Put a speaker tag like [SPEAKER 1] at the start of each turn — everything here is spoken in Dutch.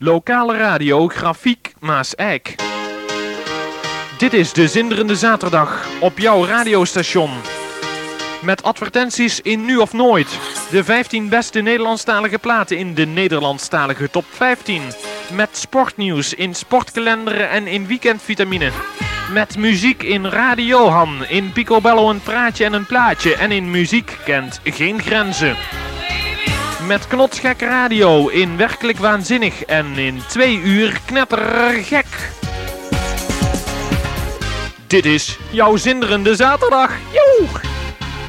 [SPEAKER 1] Lokale radio Grafiek Maaseik. Dit is de Zinderende Zaterdag op jouw radiostation. Met advertenties in Nu of Nooit. De 15 beste Nederlandstalige platen in de Nederlandstalige top 15. Met sportnieuws in Sportkalender en in Weekendvitamine. Met muziek in Radio Han, in Picobello een praatje en een plaatje. En in muziek kent geen grenzen. Met knotsgek radio in Werkelijk Waanzinnig en in 2 uur knettergek. Dit is jouw Zinderende Zaterdag. Joe!